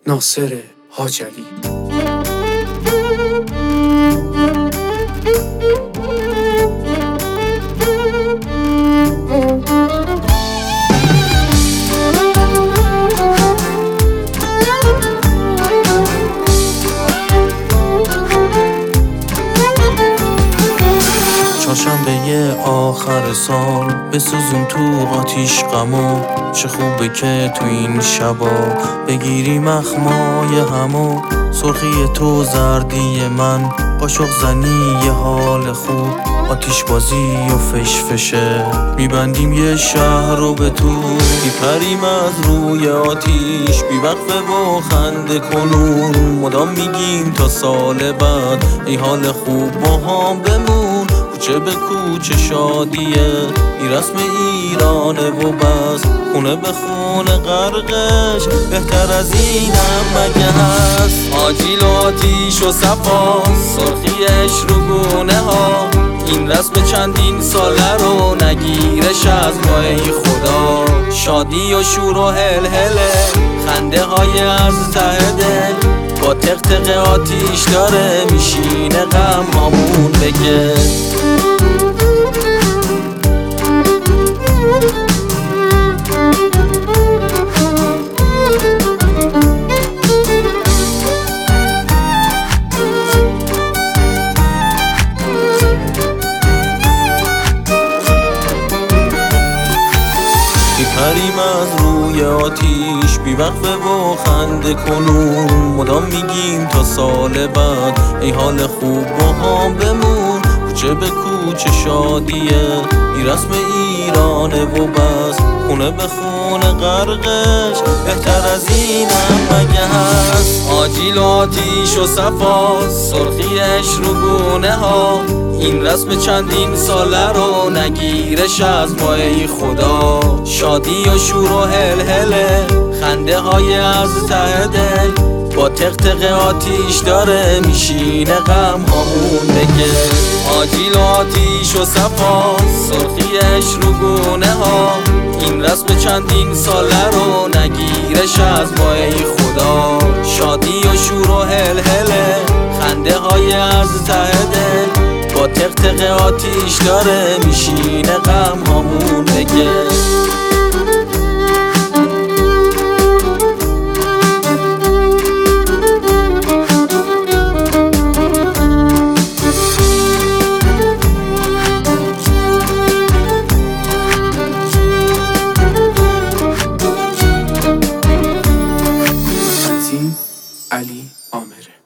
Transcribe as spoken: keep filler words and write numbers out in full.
ناصر حاجلی. چهارشنبه آخر سال بسوزون تو آتیش غمو، چه خوبه که تو این شبا بگیریم اخمای همو. سرخی تو زردی من، قاشق زنی یه حال خوب، آتیش بازی و فشفشه میبندیم یه شهر رو به تو. میپریم از روی آتیش بی وقفه و خنده کنون، مدام میگیم تا سال بعد ای حال خوب با هم بمون. کوچه به کوچه شادیه ای رسم ایرانه و بس، خونه به خونه غرقش بهتر از اینم مگه هست. آجیل و آتیش و صفا سرخیش رو گونه ها، این رسم چندین ساله رو نگیرش از ما ای خدا. شادی و شور و هل هله خنده های از ته دل، با تق تق آتیش داره میشینه غم هامون بگه. میپریم از روی آتیش بی وقفه و خنده کنون، مدام میگیم تا سال بعد ای حال خوب با هم بمون. کوچه به کوچه شادیه ای رسم ایرانه و بس، خونه به خونه غرقش بهتر از اینم مگه هست. آجیل و آتیش و صفا سرخیش رو گونه ها، این رسم چندین ساله رو نگیرش از ما ای خدا. شادی و شور و هل هله خنده های از ته دل، با تق تق آتیش داره میشینه غم هامون بگه. آجیل و آتیش و صفا سرخیش رو گونه ها، این رسم چندین ساله رو نگیرش از ما ای خدا. شادی و شور و هل هله خنده های از ته دل، با تق تق آتیش داره میشینه غم هامون بگه. علی عامر.